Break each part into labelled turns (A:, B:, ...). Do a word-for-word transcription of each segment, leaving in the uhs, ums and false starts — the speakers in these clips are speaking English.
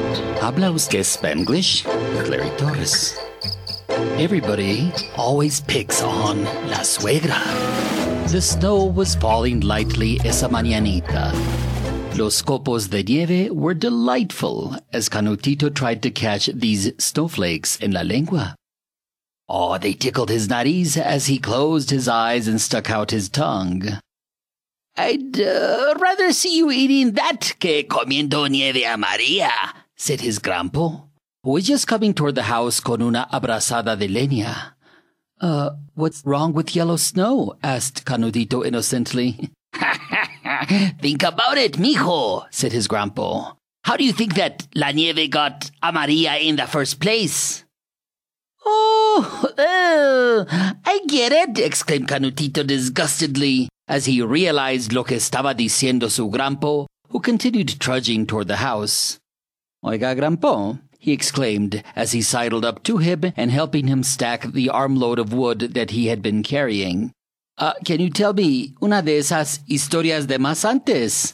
A: Habla usted Spanglish? Clary Torres. Everybody always picks on la suegra. The snow was falling lightly esa mañanita. Los copos de nieve were delightful as Canutito tried to catch these snowflakes in la lengua. Oh, they tickled his nariz as he closed his eyes and stuck out his tongue. "I'd uh, rather see you eating that que comiendo nieve a Maria," said his grandpa, who was just coming toward the house con una abrazada de leña. Uh, what's wrong with yellow snow?" asked Canutito innocently. "Think about it, mijo," said his grandpa. "How do you think that la nieve got amarilla in the first place?" "Oh, uh, I get it," exclaimed Canutito disgustedly as he realized lo que estaba diciendo su grandpa, who continued trudging toward the house. "Oiga, grandpa," he exclaimed as he sidled up to him and helping him stack the armload of wood that he had been carrying. Uh, can you tell me una de esas historias de más antes?"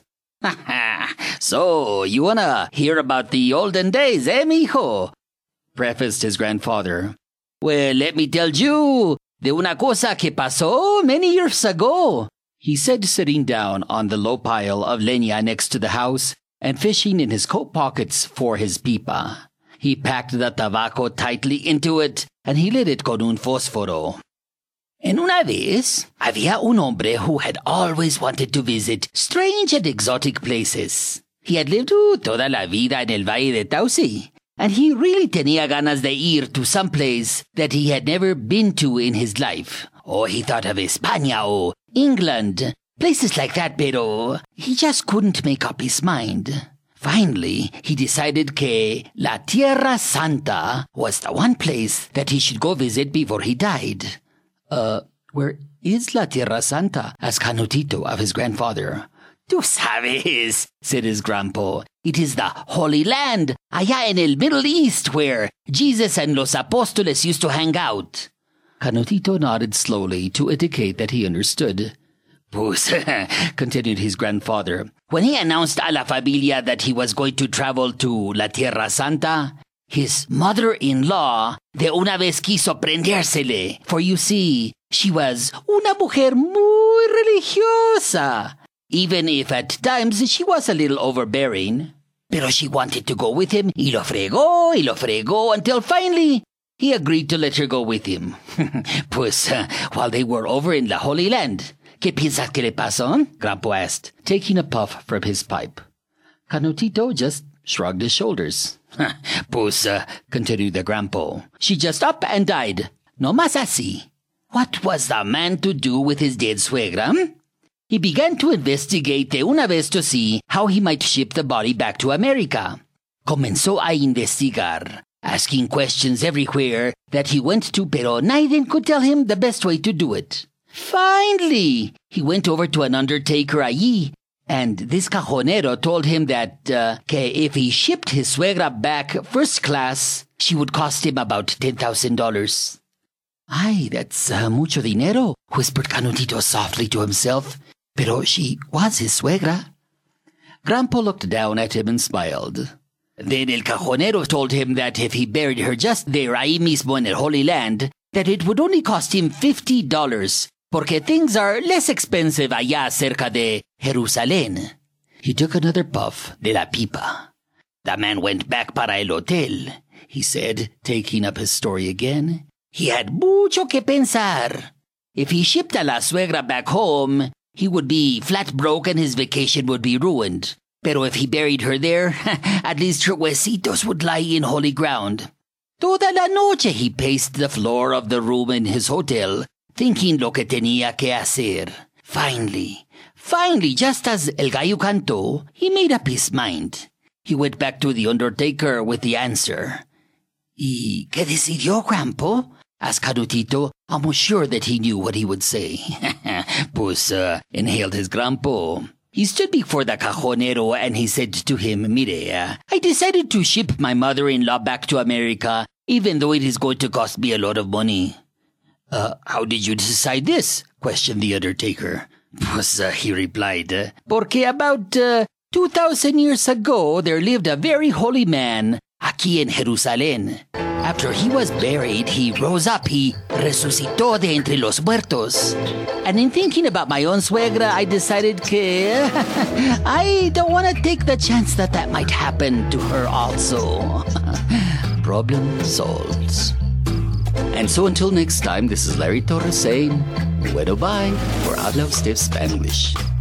A: "So, you wanna hear about the olden days, eh, mijo?" prefaced his grandfather. "Well, let me tell you de una cosa que pasó many years ago," he said, sitting down on the low pile of leña next to the house and fishing in his coat pockets for his pipa. He packed the tabaco tightly into it, and he lit it con un fósforo. "En una vez, había un hombre who had always wanted to visit strange and exotic places. He had lived uh, toda la vida en el Valle de Tausi, and he really tenía ganas de ir to some place that he had never been to in his life. Oh, he thought of España or England, places like that, pero he just couldn't make up his mind. Finally, he decided que La Tierra Santa was the one place that he should go visit before he died. Uh, where is La Tierra Santa?" asked Canutito of his grandfather. "Tú sabes," said his grandpa. "It is the Holy Land, allá en el Middle East, where Jesus and los apóstoles used to hang out." Canutito nodded slowly to indicate that he understood. "Pues," continued his grandfather, "when he announced a la familia that he was going to travel to La Tierra Santa, his mother-in-law de una vez quiso prendérsele, for you see, she was una mujer muy religiosa, even if at times she was a little overbearing. Pero she wanted to go with him, y lo fregó, y lo fregó, until finally he agreed to let her go with him. Pues, uh, while they were over in la Holy Land, ¿qué piensas que le pasó?" Grandpa asked, taking a puff from his pipe. Canutito just shrugged his shoulders. "Pues," uh, continued the grandpa, "she just up and died. No más así. What was the man to do with his dead suegra? He began to investigate de una vez to see how he might ship the body back to America. Comenzó a investigar, asking questions everywhere that he went to, pero nadie could tell him the best way to do it. Finally, he went over to an undertaker allí, and this cajonero told him that uh, que if he shipped his suegra back first class, she would cost him about ten thousand dollars. "Ay, that's uh, mucho dinero," whispered Canutito softly to himself. "Pero she was his suegra." Grandpa looked down at him and smiled. Then el cajonero told him that if he buried her just there ahí mismo en el Holy Land, that it would only cost him fifty dollars, porque things are less expensive allá cerca de Jerusalén. He took another puff de la pipa. "The man went back para el hotel," he said, taking up his story again. "He had mucho que pensar. If he shipped a la suegra back home, he would be flat broke and his vacation would be ruined. Pero if he buried her there, at least her huesitos would lie in holy ground. Toda la noche he paced the floor of the room in his hotel, thinking lo que tenía que hacer. Finally, finally, just as el gallo cantó, he made up his mind. He went back to the undertaker with the answer. ¿Y qué decidió, Grandpa?" asked Canutito, almost sure that he knew what he would say. Pues, uh, inhaled his grandpa. He stood before the cajonero and he said to him, "Mire, uh, I decided to ship my mother-in-law back to America, even though it is going to cost me a lot of money." Uh, how did you decide this?" questioned the undertaker. Pues, uh, he replied, uh, "Porque about uh, Two thousand years ago, there lived a very holy man aquí en Jerusalén. After he was buried, he rose up, he resucitó de entre los muertos. And in thinking about my own suegra, I decided que I don't want to take the chance that that might happen to her also. Problem solved. And so until next time, this is Larry Torres saying, bueno bye for Habla Usted Spanglish.